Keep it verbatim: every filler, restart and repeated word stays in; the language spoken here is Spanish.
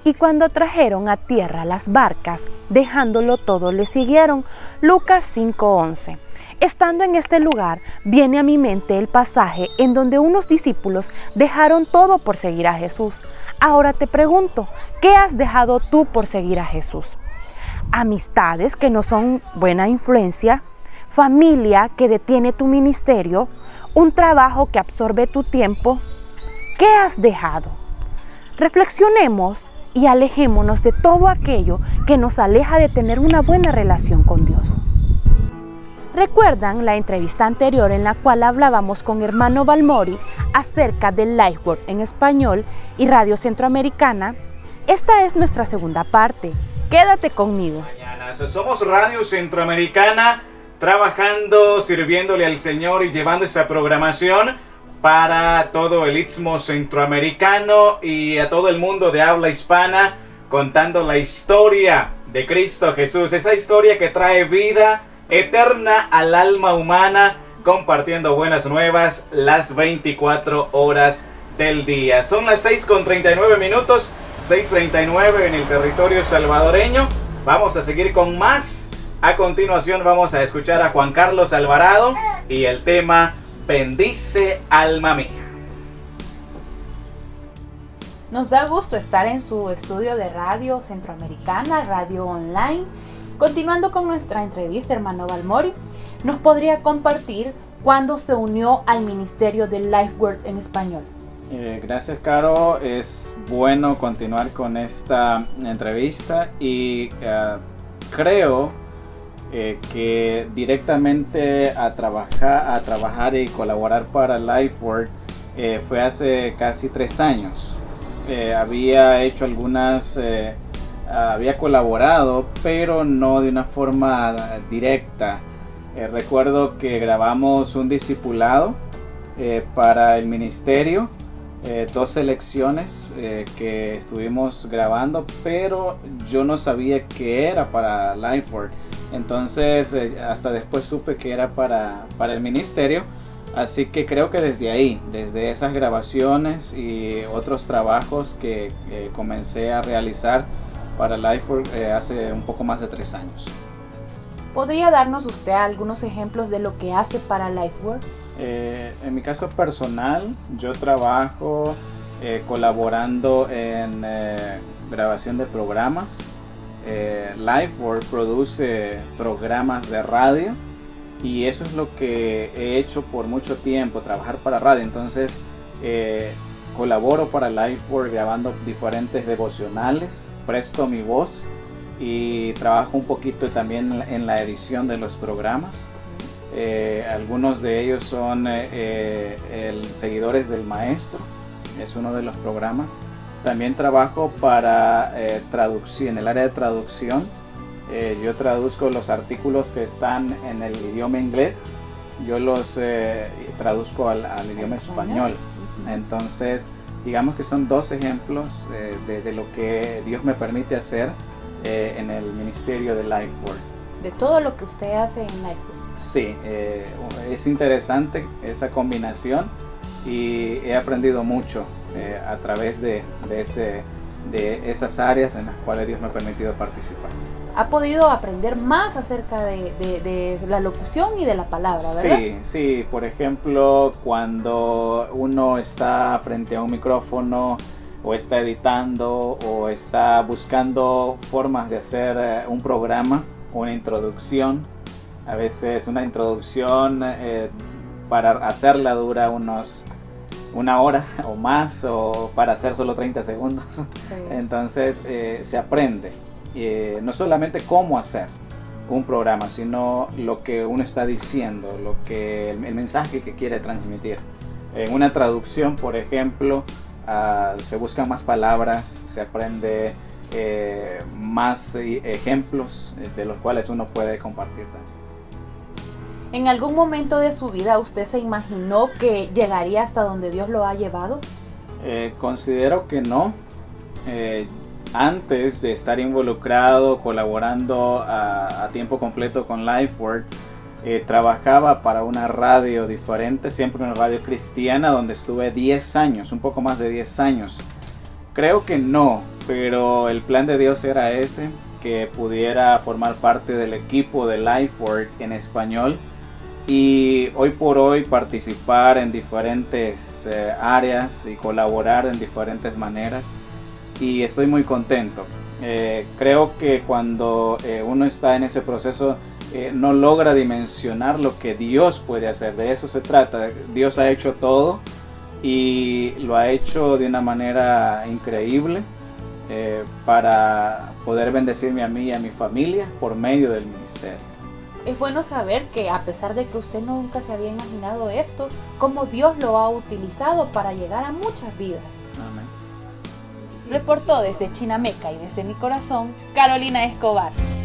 Y cuando trajeron a tierra las barcas, dejándolo todo, le siguieron. Lucas cinco once. Estando en este lugar, viene a mi mente el pasaje en donde unos discípulos dejaron todo por seguir a Jesús. Ahora te pregunto, ¿qué has dejado tú por seguir a Jesús? Amistades que no son buena influencia, familia que detiene tu ministerio, un trabajo que absorbe tu tiempo. ¿Qué has dejado? Reflexionemos y alejémonos de todo aquello que nos aleja de tener una buena relación con Dios. ¿Recuerdan la entrevista anterior en la cual hablábamos con hermano Balmori acerca del Lifeword en español y Radio Centroamericana? Esta es nuestra segunda parte. Quédate conmigo. Mañana. Somos Radio Centroamericana, trabajando, sirviéndole al Señor y llevando esa programación para todo el Istmo Centroamericano y a todo el mundo de habla hispana, contando la historia de Cristo Jesús, esa historia que trae vida eterna al alma humana, compartiendo buenas nuevas las veinticuatro horas del día. Son las seis con treinta y nueve minutos, seis treinta y nueve en el territorio salvadoreño. Vamos a seguir con más. A continuación vamos a escuchar a Juan Carlos Alvarado y el tema Bendice alma mía. Nos da gusto estar en su estudio de Radio Centroamericana, Radio Online. Continuando con nuestra entrevista, hermano Balmori, ¿nos podría compartir cuándo se unió al ministerio de Lifeword en español? Eh, gracias, Caro. Es bueno continuar con esta entrevista y uh, creo eh, que directamente a trabajar, a trabajar y colaborar para Lifeword eh, fue hace casi tres años. Eh, había hecho algunas... Eh, había colaborado, pero no de una forma directa. Eh, recuerdo que grabamos un discipulado eh, para el ministerio, eh, dos selecciones eh, que estuvimos grabando, pero yo no sabía que era para Lifeword. Entonces eh, hasta después supe que era para, para el ministerio. Así que creo que desde ahí, desde esas grabaciones y otros trabajos que eh, comencé a realizar para Lifeword eh, hace un poco más de tres años. ¿Podría darnos usted algunos ejemplos de lo que hace para Lifeword? Eh, en mi caso personal, yo trabajo eh, colaborando en eh, grabación de programas. Eh, Lifeword produce programas de radio y eso es lo que he hecho por mucho tiempo, trabajar para radio. Entonces, eh, colaboro para Lifeword grabando diferentes devocionales, presto mi voz y trabajo un poquito también en la edición de los programas. Eh, algunos de ellos son eh, el Seguidores del Maestro, es uno de los programas. También trabajo para eh, traducción, en el área de traducción. Eh, yo traduzco los artículos que están en el idioma inglés, yo los eh, traduzco al, al idioma español. Entonces, digamos que son dos ejemplos eh, de, de lo que Dios me permite hacer eh, en el ministerio de Lifeword. De todo lo que usted hace en Lifeword. Sí, eh, es interesante esa combinación y he aprendido mucho eh, a través de, de, ese, de esas áreas en las cuales Dios me ha permitido participar. Ha podido aprender más acerca de, de, de la locución y de la palabra, ¿verdad? Sí, sí, por ejemplo, cuando uno está frente a un micrófono o está editando o está buscando formas de hacer un programa, una introducción, a veces una introducción eh, para hacerla dura unos una hora o más, o para hacer solo treinta segundos. Sí. Entonces eh, se aprende. Eh, no solamente cómo hacer un programa, sino lo que uno está diciendo, lo que el, el mensaje que quiere transmitir. En una traducción, por ejemplo, uh, se buscan más palabras, se aprende eh, más eh, ejemplos de los cuales uno puede compartir. ¿En algún momento de su vida usted se imaginó que llegaría hasta donde Dios lo ha llevado? Eh, considero que no. Eh, Antes de estar involucrado, colaborando a, a tiempo completo con Lifeword, eh, trabajaba para una radio diferente, siempre una radio cristiana, donde estuve diez años, un poco más de diez años. creo que no, pero el plan de Dios era ese, que pudiera formar parte del equipo de LifeWork en español y hoy por hoy participar en diferentes eh, áreas y colaborar en diferentes maneras, y estoy muy contento. Eh, creo que cuando eh, uno está en ese proceso eh, no logra dimensionar lo que Dios puede hacer. De eso se trata. Dios ha hecho todo y lo ha hecho de una manera increíble eh, para poder bendecirme a mí y a mi familia por medio del ministerio. Es bueno saber que a pesar de que usted nunca se había imaginado esto, cómo Dios lo ha utilizado para llegar a muchas vidas. Amén. Reportó desde Chinameca y desde mi corazón, Carolina Escobar.